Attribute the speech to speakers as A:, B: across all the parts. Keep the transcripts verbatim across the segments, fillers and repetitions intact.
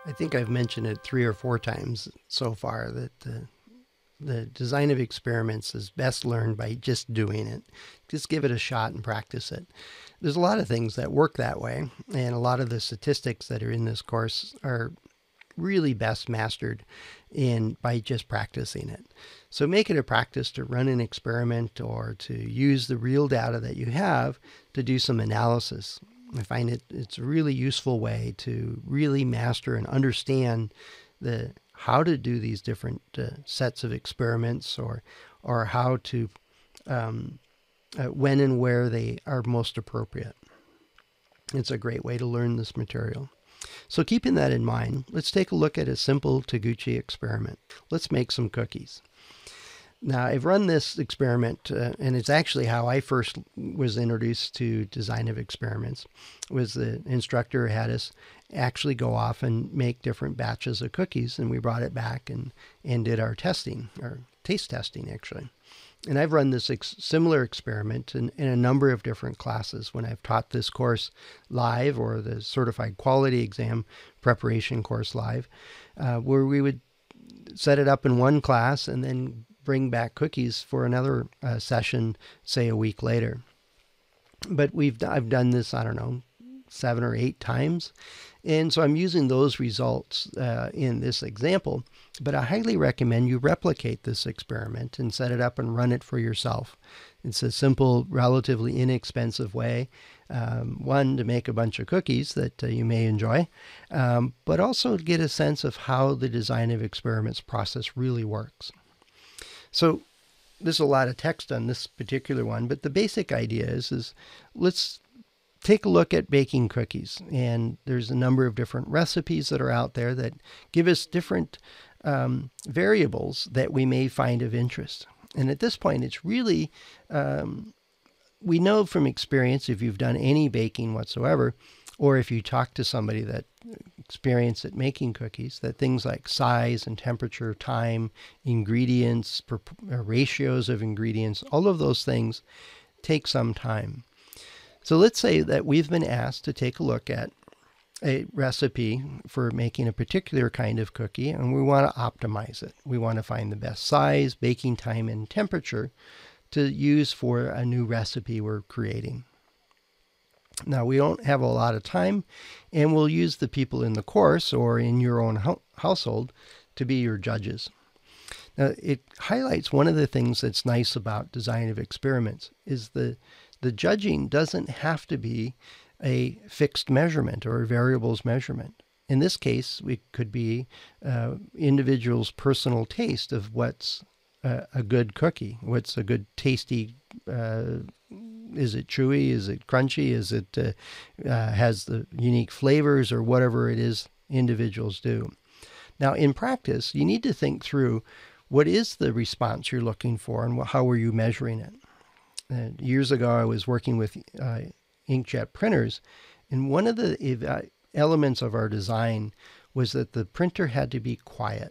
A: I think I've mentioned it three or four times so far that the, the design of experiments is best learned by just doing it. Just give it a shot and practice it. There's a lot of things that work that way, and a lot of the statistics that are in this course are really best mastered in by just practicing it. So make it a practice to run an experiment or to use the real data that you have to do some analysis. I find it it's a really useful way to really master and understand the how to do these different uh, sets of experiments, or or how to um, uh, when and where they are most appropriate. It's a great way to learn this material. So keeping that in mind, let's take a look at a simple Taguchi experiment. Let's make some cookies. Now, I've run this experiment, uh, and it's actually how I first was introduced to design of experiments, was the instructor had us actually go off and make different batches of cookies, and we brought it back and, and did our testing, our taste testing, actually. And I've run this ex- similar experiment in, in a number of different classes when I've taught this course live, or the Certified Quality Exam preparation course live, uh, where we would set it up in one class and then bring back cookies for another uh, session, say a week later. But we've I've done this, I don't know, seven or eight times. And so I'm using those results uh, in this example, but I highly recommend you replicate this experiment and set it up and run it for yourself. It's a simple, relatively inexpensive way, um, one, to make a bunch of cookies that uh, you may enjoy, um, but also to get a sense of how the design of experiments process really works. So there's a lot of text on this particular one, but the basic idea is, is let's take a look at baking cookies. And there's a number of different recipes that are out there that give us different um, variables that we may find of interest. And at this point, it's really, um, we know from experience, if you've done any baking whatsoever, or if you talk to somebody that experienced at making cookies, that things like size and temperature, time, ingredients, ratios of ingredients, all of those things take some time. So let's say that we've been asked to take a look at a recipe for making a particular kind of cookie, and we want to optimize it. We want to find the best size, baking time, and temperature to use for a new recipe we're creating. Now, we don't have a lot of time, and we'll use the people in the course or in your own ho- household to be your judges. Now, it highlights one of the things that's nice about design of experiments is the the judging doesn't have to be a fixed measurement or a variables measurement. In this case, it could be uh, individual's personal taste of what's a, a good cookie, what's a good tasty. Uh, is it chewy? Is it crunchy? Is it uh, uh, has the unique flavors, or whatever it is individuals do? Now, in practice, you need to think through what is the response you're looking for, and how are you measuring it. Uh, years ago, I was working with uh, inkjet printers, and one of the ev- elements of our design was that the printer had to be quiet.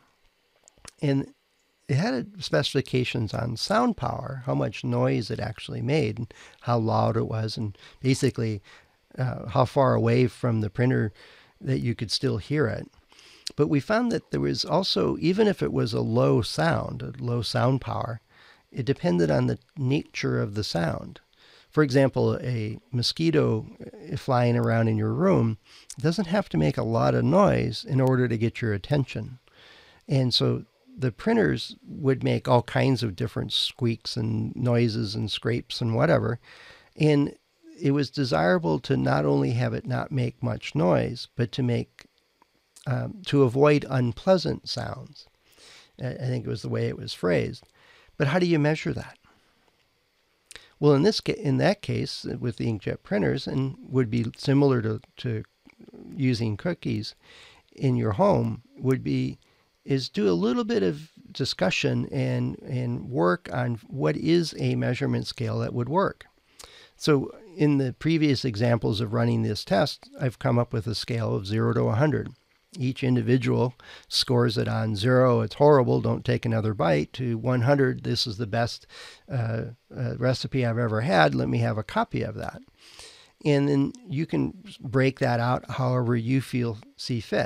A: And it had specifications on sound power, how much noise it actually made, and how loud it was, and basically uh, how far away from the printer that you could still hear it. But we found that there was also, even if it was a low sound, a low sound power, it depended on the nature of the sound. For example, a mosquito flying around in your room doesn't have to make a lot of noise in order to get your attention. And so the printers would make all kinds of different squeaks and noises and scrapes and whatever. And it was desirable to not only have it not make much noise, but to make, um, to avoid unpleasant sounds. I think it was the way it was phrased. But how do you measure that? Well, in this ca- in that case, with the inkjet printers, and would be similar to, to using cookies in your home, would be is do a little bit of discussion and and work on what is a measurement scale that would work. So in the previous examples of running this test, I've come up with a scale of zero to one hundred. Each individual scores it on zero, it's horrible, don't take another bite, to one hundred, this is the best uh, uh, recipe I've ever had, let me have a copy of that. And then you can break that out however you feel see fit.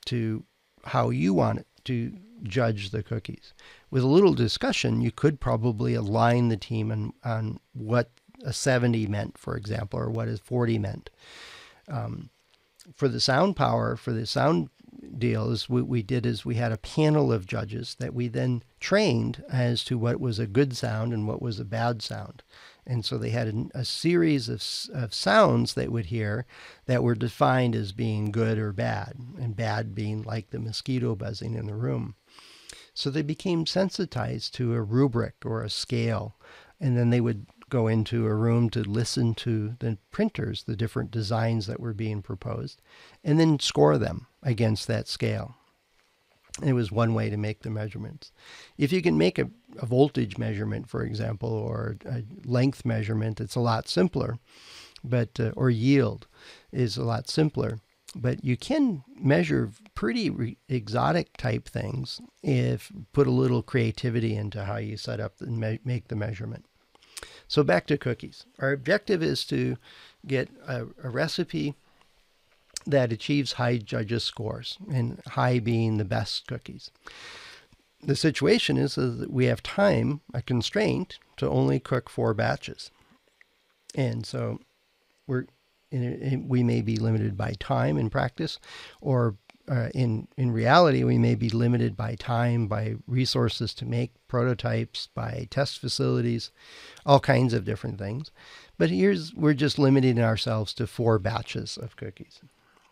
A: to how you want it to judge the cookies. With a little discussion, you could probably align the team on, on what a seventy meant, for example, or what a forty meant. Um, for the sound power, for the sound deal, is what we did is we had a panel of judges that we then trained as to what was a good sound and what was a bad sound. And so they had a, a series of, of sounds they would hear that were defined as being good or bad, and bad being like the mosquito buzzing in the room. So they became sensitized to a rubric or a scale, and then they would go into a room to listen to the printers, the different designs that were being proposed, and then score them against that scale. It was one way to make the measurements. If you can make a, a voltage measurement, for example, or a length measurement, it's a lot simpler, but uh, or yield is a lot simpler. But you can measure pretty re- exotic type things if you put a little creativity into how you set up and me- make the measurement. So back to cookies. Our objective is to get a, a recipe that achieves high judges scores, and high being the best cookies. The situation is, is that we have time, a constraint, to only cook four batches. And so we're in, in, we may be limited by time in practice, or uh, in, in reality, we may be limited by time, by resources to make prototypes, by test facilities, all kinds of different things. But here's, we're just limiting ourselves to four batches of cookies.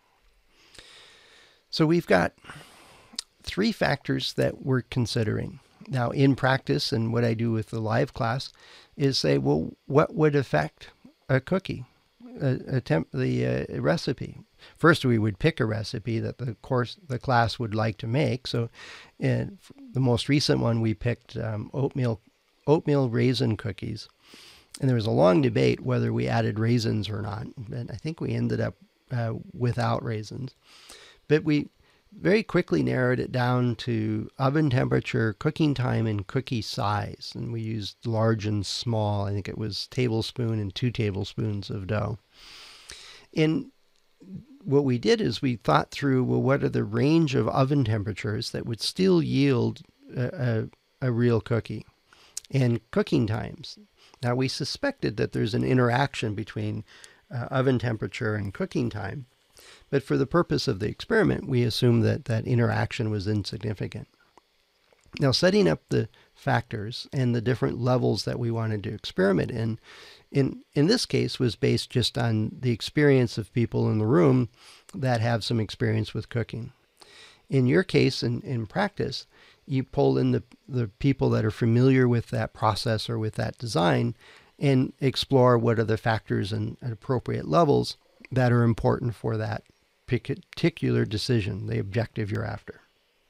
A: So we've got three factors that we're considering. Now, in practice, and what I do with the live class is say, well, what would affect a cookie, a, a temp, the uh, recipe? First, we would pick a recipe that the course, the class would like to make. So in the most recent one, we picked um, oatmeal, oatmeal raisin cookies. And there was a long debate whether we added raisins or not. And I think we ended up uh, without raisins. But we very quickly narrowed it down to oven temperature, cooking time, and cookie size. And we used large and small. I think it was tablespoon and two tablespoons of dough. And what we did is we thought through, well, what are the range of oven temperatures that would still yield a, a, a real cookie, and cooking times. Now, we suspected that there's an interaction between uh, oven temperature and cooking time. But for the purpose of the experiment, we assumed that that interaction was insignificant. Now, setting up the factors and the different levels that we wanted to experiment in, in, in this case, was based just on the experience of people in the room that have some experience with cooking. In your case, in, in practice, you pull in the, the people that are familiar with that process or with that design and explore what are the factors and, and appropriate levels that are important for that particular decision, the objective you're after.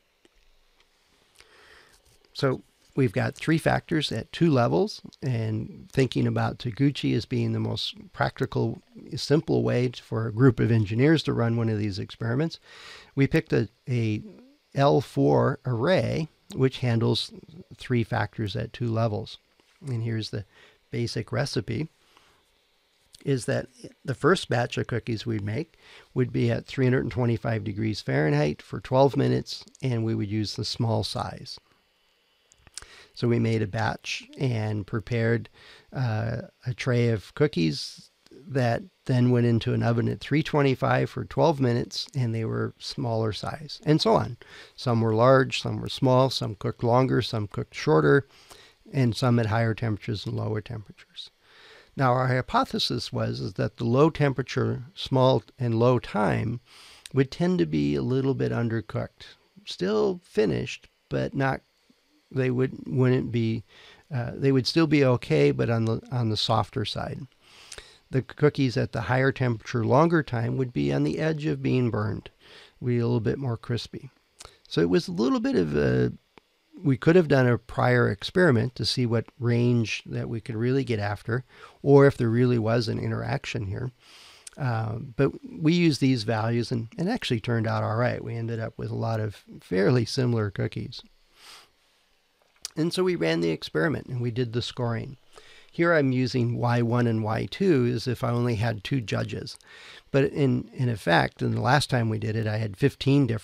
A: So we've got three factors at two levels, and thinking about Taguchi as being the most practical, simple way for a group of engineers to run one of these experiments, we picked a, a L four array, which handles three factors at two levels. And here's the basic recipe. Is that the first batch of cookies we'd make would be at three hundred twenty-five degrees Fahrenheit for twelve minutes, and we would use the small size. So we made a batch and prepared uh, a tray of cookies that then went into an oven at three twenty-five for twelve minutes, and they were smaller size, and so on. Some were large, some were small, some cooked longer, some cooked shorter, and some at higher temperatures and lower temperatures. Now, our hypothesis was is that the low temperature, small and low time would tend to be a little bit undercooked. Still finished, but not, they would, wouldn't be, uh, they would still be okay, but on the, on the softer side. The cookies at the higher temperature, longer time would be on the edge of being burned, would be a little bit more crispy. So it was a little bit of a, we could have done a prior experiment to see what range that we could really get after, or if there really was an interaction here. Uh, but we used these values, and it actually turned out all right. We ended up with a lot of fairly similar cookies. And so we ran the experiment, and we did the scoring. Here I'm using Y one and Y two as if I only had two judges. But in, in effect, and the last time we did it, I had fifteen different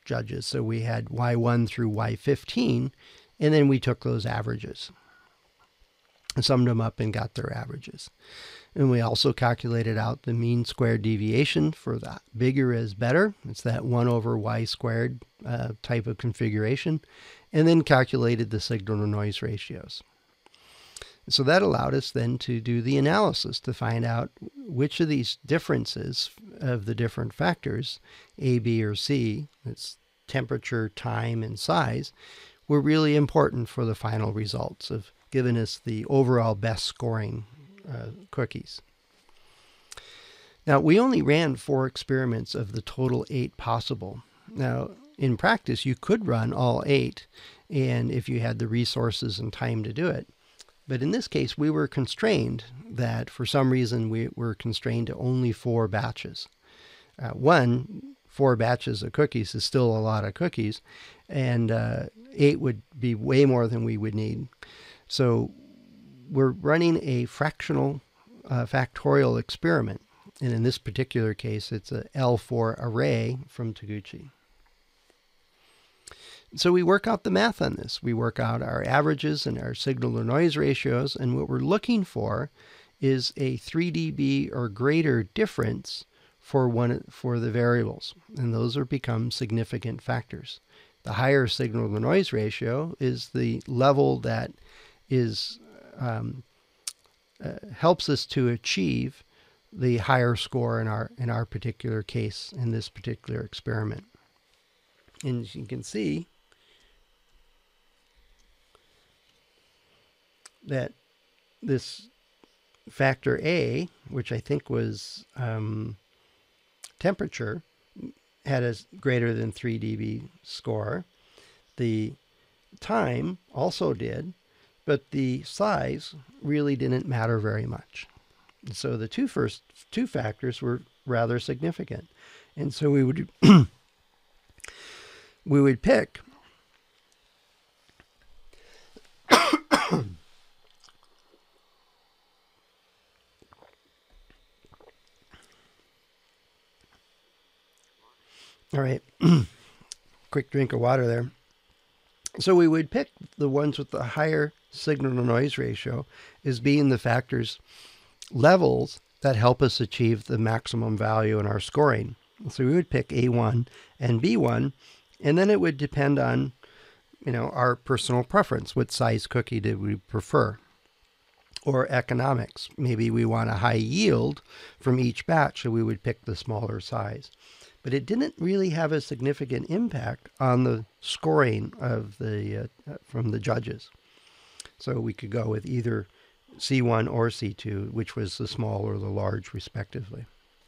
A: judges. So we had Y one through Y fifteen, and then we took those averages, summed them up and got their averages. And we also calculated out the mean squared deviation for the bigger is better. It's that one over y squared uh, type of configuration. And then calculated the signal to noise ratios. So that allowed us then to do the analysis to find out which of these differences of the different factors, A, B, or C, that's temperature, time, and size, were really important for the final results of giving us the overall best scoring uh, cookies. Now, we only ran four experiments of the total eight possible. Now, in practice, you could run all eight, and if you had the resources and time to do it. But in this case, we were constrained that for some reason we were constrained to only four batches. Uh, one, four batches of cookies is still a lot of cookies, and uh, eight would be way more than we would need. So we're running a fractional uh, factorial experiment. And in this particular case, it's a L four array from Taguchi. So we work out the math on this. We work out our averages and our signal to noise ratios. And what we're looking for is a three D B or greater difference for one for the variables. And those are become significant factors. The higher signal to noise ratio is the level that is um, uh, helps us to achieve the higher score in our in our particular case in this particular experiment. And as you can see that this factor A, which I think was um, temperature, had a greater than three D B score. The time also did, but the size really didn't matter very much. So the two first two factors were rather significant. And so we would we would pick All right, quick drink of water there. So we would pick the ones with the higher signal to noise ratio as being the factors levels that help us achieve the maximum value in our scoring. So we would pick A one and B one, and then it would depend on, you know, our personal preference. What size cookie did we prefer? Or economics. Maybe we want a high yield from each batch, so we would pick the smaller size. But it didn't really have a significant impact on the scoring of the uh, from the judges. So we could go with either C one or C two, which was the small or the large, respectively.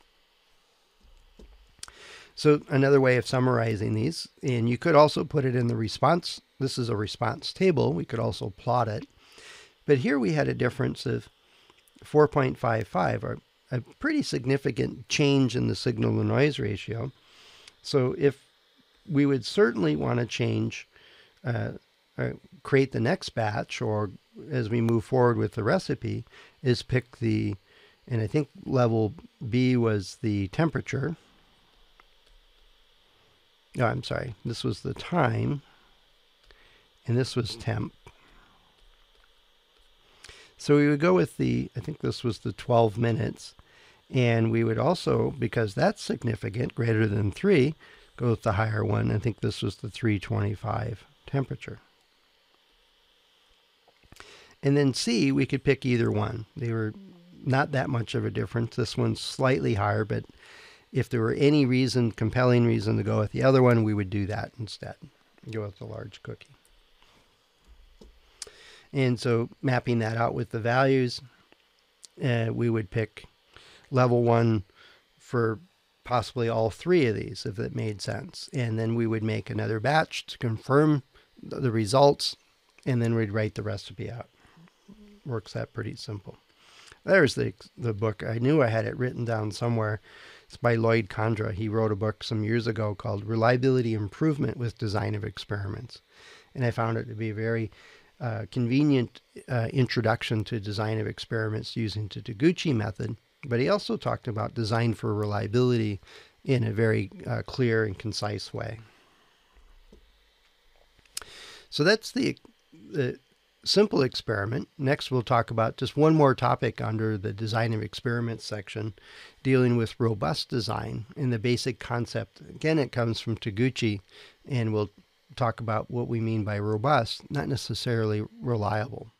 A: So another way of summarizing these, and you could also put it in the response. This is a response table. We could also plot it. But here we had a difference of four point five five, or a pretty significant change in the signal to noise ratio. So if we would certainly want to change, uh, uh, create the next batch, or as we move forward with the recipe, is pick the, and I think level B was the temperature. No, I'm sorry, this was the time, and this was temp. So we would go with the, I think this was the twelve minutes, and we would also, because that's significant, greater than three, go with the higher one. I think this was the three twenty-five temperature. And then C, we could pick either one. They were not that much of a difference. This one's slightly higher, but if there were any reason, compelling reason to go with the other one, we would do that instead. Go with the large cookie. And so mapping that out with the values, uh, we would pick level one for possibly all three of these, if it made sense. And then we would make another batch to confirm the results, and then we'd write the recipe out. Works that pretty simple. There's the, the book. I knew I had it written down somewhere. It's by Lloyd Condra. He wrote a book some years ago called Reliability Improvement with Design of Experiments. And I found it to be a very uh, convenient uh, introduction to design of experiments using the Taguchi method. But he also talked about design for reliability in a very uh, clear and concise way. So that's the, the simple experiment. Next, we'll talk about just one more topic under the design of experiments section, dealing with robust design and the basic concept. Again, it comes from Taguchi, and we'll talk about what we mean by robust, not necessarily reliable.